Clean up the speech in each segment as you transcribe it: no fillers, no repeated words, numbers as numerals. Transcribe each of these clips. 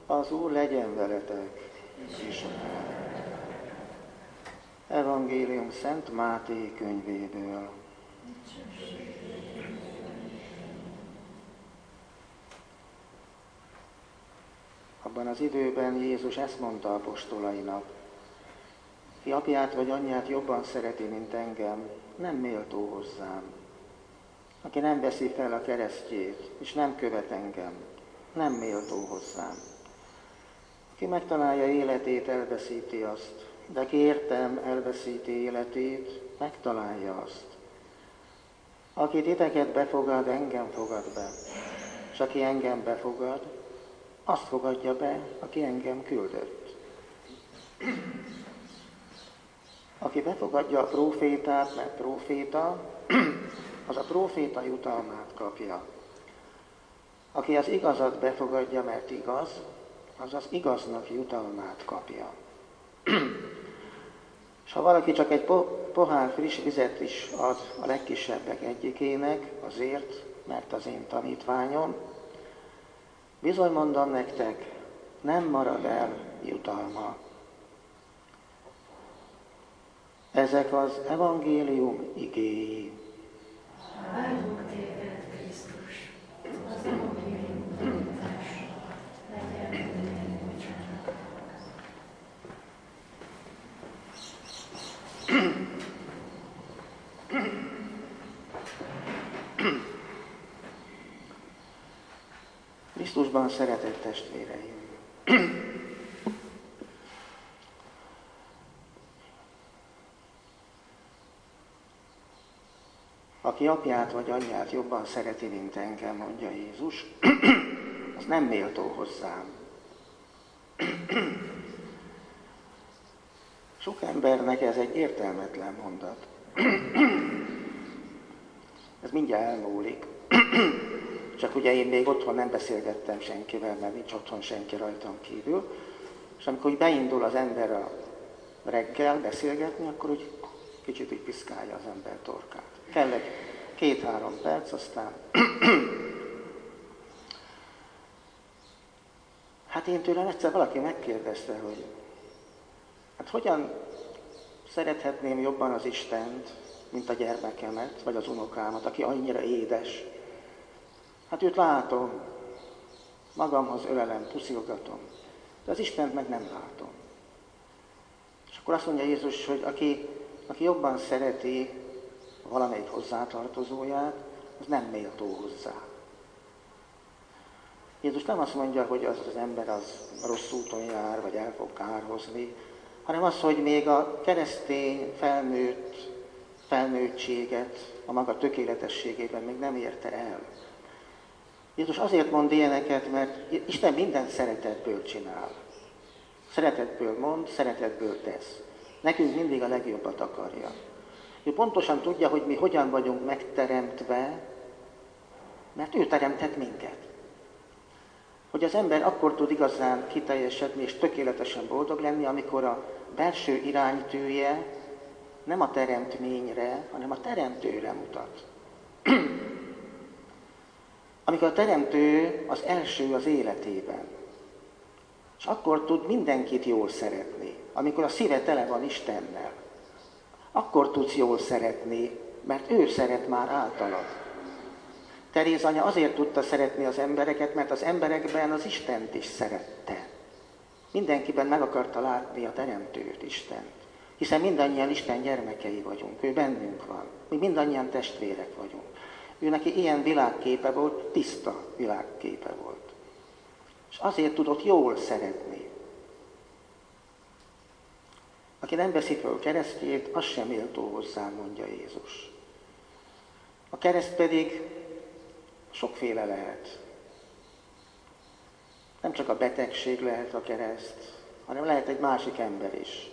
Az Úr legyen veletek. Evangélium Szent Máté könyvéből. Abban az időben Jézus ezt mondta apostolainak: ki apját vagy anyját jobban szereti, mint engem, nem méltó hozzám. Aki nem veszi fel a keresztjét, és nem követ engem, nem méltó hozzám. Aki megtalálja életét, elveszíti azt, de ki értem elveszíti életét, megtalálja azt. Aki titeket befogad, engem fogad be, és aki engem befogad, azt fogadja be, aki engem küldött. Aki befogadja a prófétát, mert próféta, az a próféta jutalmát kapja. Aki az igazat befogadja, mert igaz, az az igaznak jutalmát kapja. És ha valaki csak egy pohár friss vizet is ad a legkisebbek egyikének, azért, mert az én tanítványom, bizony mondom nektek, nem marad el jutalma. Ezek az evangélium igéi. Áldunk téged, Krisztus, az evangélium tanítása, legyen minden bocsánat. Krisztusban szeretett testvéreim! Aki apját vagy anyját jobban szereti, mint engem, mondja Jézus, az nem méltó hozzám. Sok embernek ez egy értelmetlen mondat. Ez mindjárt elmúlik. Csak ugye én még otthon nem beszélgettem senkivel, mert nincs otthon senki rajtam kívül. És amikor úgy beindul az ember a reggel beszélgetni, akkor úgy kicsit úgy piszkálja az ember torkát. Kell egy 2-3 perc, aztán... Hát én tőlem egyszer valaki megkérdezte, hogy hát hogyan szerethetném jobban az Istent, mint a gyermekemet, vagy az unokámat, aki annyira édes. Hát őt látom, magamhoz ölelem, puszilgatom, de az Istent meg nem látom. És akkor azt mondja Jézus, hogy aki jobban szereti valamelyik hozzátartozóját, az nem méltó hozzá. Jézus nem azt mondja, hogy az ember az rossz úton jár, vagy el fog kárhozni, hanem az, hogy még a keresztény felnőttséget a maga tökéletességében még nem érte el. Jézus azért mond ilyeneket, mert Isten mindent szeretetből csinál. Szeretetből mond, szeretetből tesz. Nekünk mindig a legjobbat akarja. Ő pontosan tudja, hogy mi hogyan vagyunk megteremtve, mert ő teremtett minket. Hogy az ember akkor tud igazán kiteljesedni és tökéletesen boldog lenni, amikor a belső iránytűje nem a teremtményre, hanem a teremtőre mutat. Amikor a teremtő az első az életében. És akkor tud mindenkit jól szeretni, amikor a szíve tele van Istennel. Akkor tudsz jól szeretni, mert ő szeret már általad. Teréz anya azért tudta szeretni az embereket, mert az emberekben az Istent is szerette. Mindenkiben meg akarta látni a teremtőt, Istent. Hiszen mindannyian Isten gyermekei vagyunk, ő bennünk van. Mi mindannyian testvérek vagyunk. Ő neki ilyen világképe volt, tiszta világképe volt. És azért tudott jól szeretni. Aki nem veszi föl keresztjét, az sem méltó hozzá, mondja Jézus. A kereszt pedig sokféle lehet. Nem csak a betegség lehet a kereszt, hanem lehet egy másik ember is,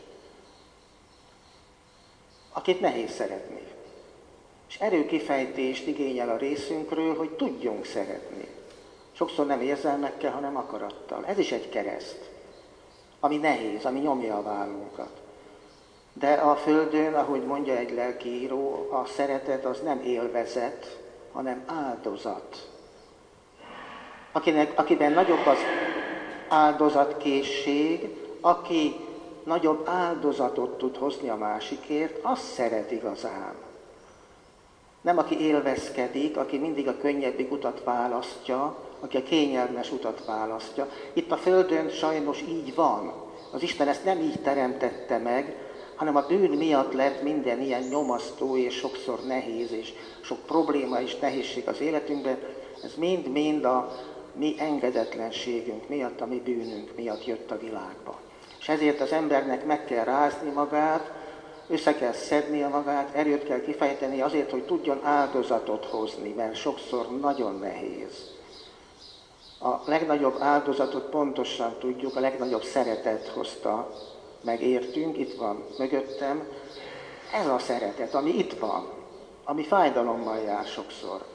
akit nehéz szeretni. És erőkifejtést igényel a részünkről, hogy tudjunk szeretni. Sokszor nem érzelmekkel, hanem akarattal. Ez is egy kereszt, ami nehéz, ami nyomja a vállunkat. De a Földön, ahogy mondja egy lelkiíró, a szeretet az nem élvezet, hanem áldozat. Akiben nagyobb az áldozatkészség, aki nagyobb áldozatot tud hozni a másikért, az szeret igazán. Nem aki élvezkedik, aki mindig a könnyebbik utat választja, aki a kényelmes utat választja. Itt a Földön sajnos így van. Az Isten ezt nem így teremtette meg, hanem a bűn miatt lett minden ilyen nyomasztó és sokszor nehéz, és sok probléma és nehézség az életünkben. Ez mind-mind a mi engedetlenségünk miatt, a mi bűnünk miatt jött a világba. És ezért az embernek meg kell rázni magát, össze kell szednie magát, erőt kell kifejteni azért, hogy tudjon áldozatot hozni, mert sokszor nagyon nehéz. A legnagyobb áldozatot pontosan tudjuk, a legnagyobb szeretet hozta meg értünk, itt van mögöttem. Ez a szeretet, ami itt van, ami fájdalommal jár sokszor.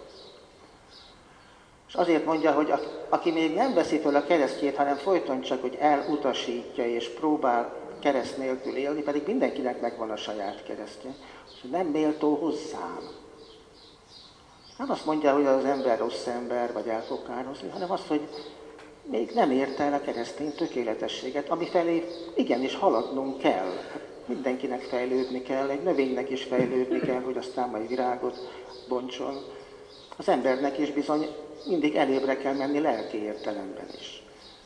És azért mondja, hogy aki még nem veszi föl a keresztjét, hanem folyton csak, hogy elutasítja és próbál kereszt nélkül élni, pedig mindenkinek megvan a saját keresztje, hogy nem méltó hozzám. Nem azt mondja, hogy az ember rossz ember, vagy el fog kározni, hanem azt, hogy még nem érte el a keresztény tökéletességet, ami felé igenis haladnunk kell. Mindenkinek fejlődni kell, egy növénynek is fejlődni kell, hogy aztán majd virágot bontson. Az embernek is bizony mindig elébre kell menni lelki értelemben is.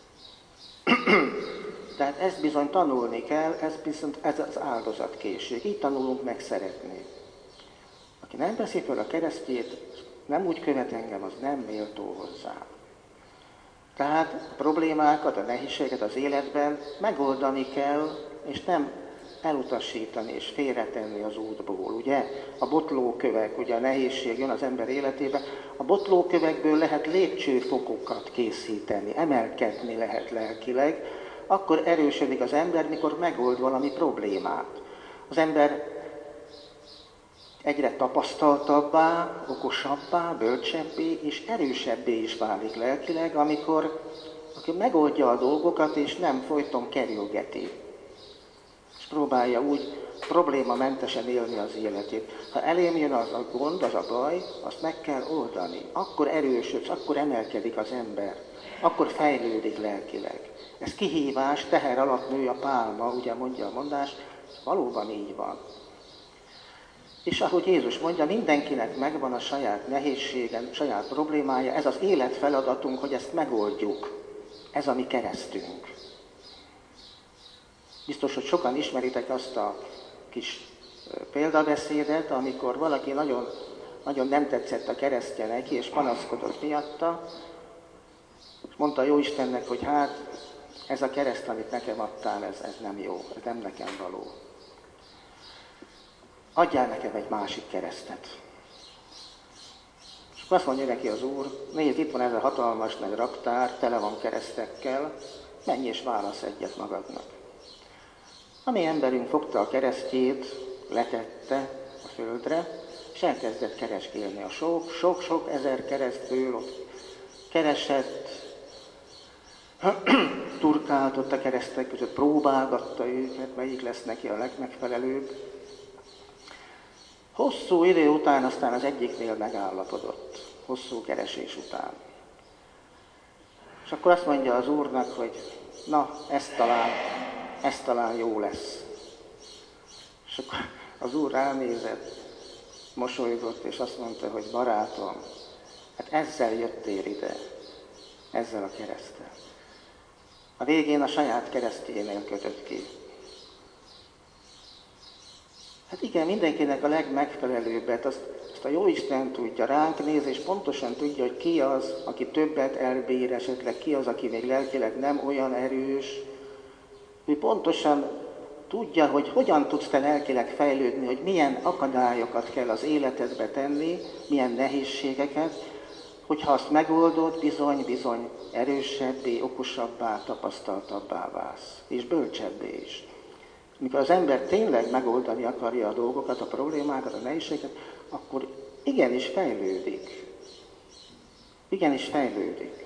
Tehát ezt bizony tanulni kell, ez az áldozatkészség. Így tanulunk meg szeretni. Aki nem veszi föl a keresztjét, nem úgy követ engem, az nem méltó hozzám. Tehát a problémákat, a nehézséget az életben megoldani kell, és nem elutasítani és félretenni az útból. Ugye a botlókövek, ugye a nehézség jön az ember életébe, a botlókövekből lehet lépcsőfokokat készíteni, emelkedni lehet lelkileg, akkor erősödik az ember, mikor megold valami problémát. Az ember egyre tapasztaltabbá, okosabbá, bölcsebbé és erősebbé is válik lelkileg, amikor megoldja a dolgokat és nem folyton kerülgeti. És próbálja úgy problémamentesen élni az életét. Ha elém jön az a gond, az a baj, azt meg kell oldani. Akkor erősödsz, akkor emelkedik az ember, akkor fejlődik lelkileg. Ez kihívás, teher alatt nő a pálma, ugye mondja a mondás, valóban így van. És ahogy Jézus mondja, mindenkinek megvan a saját nehézsége, saját problémája, ez az életfeladatunk, hogy ezt megoldjuk. Ez a mi keresztünk. Biztos, hogy sokan ismeritek azt a kis példabeszédet, amikor valaki nagyon, nagyon nem tetszett a keresztje neki, és panaszkodott miatta, és mondta a Jóistennek, hogy hát ez a kereszt, amit nekem adtál, ez nem jó, ez nem nekem való. Adjál nekem egy másik keresztet. És akkor azt mondja neki az Úr, nézd, itt van ez a hatalmas nagy raktár, tele van keresztekkel, menj és válasz egyet magadnak. A mi emberünk fogta a keresztjét, letette a földre, és elkezdett keresgélni a sok ezer keresztből, ott keresett, turkáltott a keresztek között, próbálgatta őket, melyik lesz neki a legmegfelelőbb. Hosszú idő után aztán az egyiknél megállapodott, hosszú keresés után. És akkor azt mondja az Úrnak, hogy na, ez talán jó lesz. És akkor az Úr ránézett, mosolygott, és azt mondta, hogy barátom, hát ezzel jöttél ide, ezzel a kereszttel. A végén a saját keresztjénél kötött ki. Hát igen, mindenkinek a legmegfelelőbbet, azt a Jóisten tudja, ránk néz, és pontosan tudja, hogy ki az, aki többet elbír, esetleg ki az, aki még lelkileg nem olyan erős. Ő pontosan tudja, hogy hogyan tudsz te lelkileg fejlődni, hogy milyen akadályokat kell az életedbe tenni, milyen nehézségeket, hogyha azt megoldod, bizony erősebbé, okosabbá, tapasztaltabbá válsz, és bölcsebbé is. Amikor az ember tényleg megoldani akarja a dolgokat, a problémákat, a nehézségeket, akkor igenis fejlődik. Igenis fejlődik.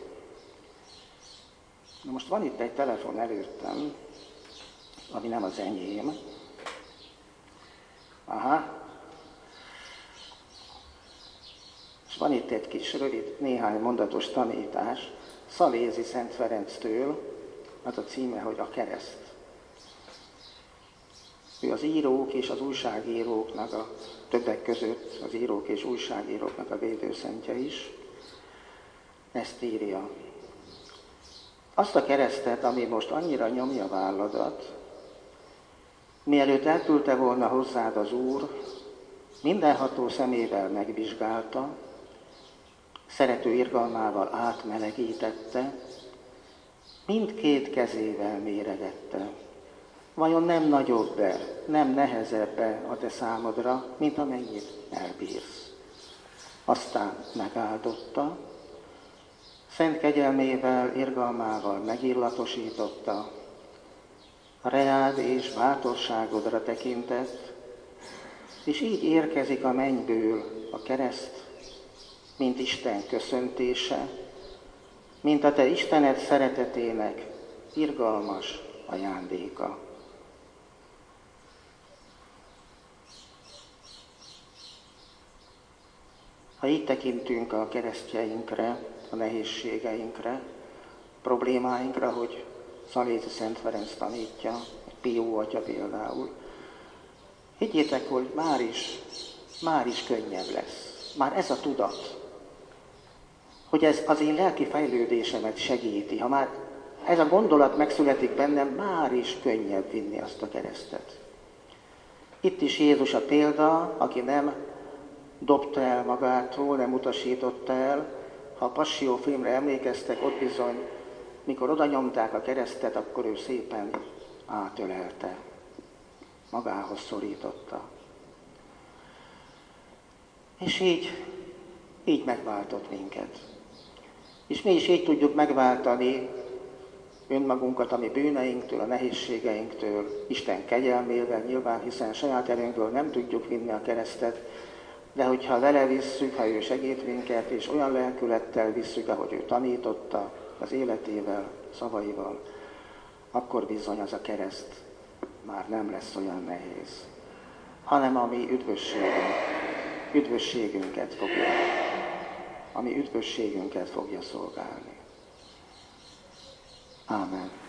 Na most van itt egy telefon előttem, ami nem az enyém. Aha. És van itt egy kis rövid, néhány mondatos tanítás Szalézi Szent Ferenctől, az a címe, hogy a kereszt. Ő az írók és az újságíróknak, a többek között az írók és újságíróknak a védőszentje is. Ezt írja. Azt a keresztet, ami most annyira nyomja válladat, mielőtt elküldte volna hozzád az Úr, mindenható szemével megvizsgálta, szerető irgalmával átmelegítette, mindkét kezével méregette. Vajon nem nagyobb-e, nem nehezebb-e a te számodra, mint amennyit elbírsz? Aztán megáldotta, szent kegyelmével, irgalmával megillatosította, reád és bátorságodra tekintett, és így érkezik a mennyből a kereszt, mint Isten köszöntése, mint a te Istened szeretetének irgalmas ajándéka. Ha így tekintünk a keresztjeinkre, a nehézségeinkre, problémáinkra, hogy Szalézi Szent Ferenc tanítja, Pió atya például, higgyétek, hogy már is könnyebb lesz. Már ez a tudat, hogy ez az én lelki fejlődésemet segíti. Ha már ez a gondolat megszületik bennem, már is könnyebb vinni azt a keresztet. Itt is Jézus a példa, aki nem dobta el magától, nem utasította el. Ha a Passió filmre emlékeztek, ott bizony, mikor oda nyomták a keresztet, akkor ő szépen átölelte, magához szorította. És így megváltott minket. És mi is így tudjuk megváltani önmagunkat a mi bűneinktől, a nehézségeinktől, Isten kegyelmével nyilván, hiszen saját erőnkből nem tudjuk vinni a keresztet, de hogyha vele visszük, ha ő segít minket, és olyan lelkülettel visszük, ahogy ő tanította, az életével, szavaival, akkor bizony az a kereszt már nem lesz olyan nehéz, hanem a mi üdvösségünket fogja szolgálni. Ámen.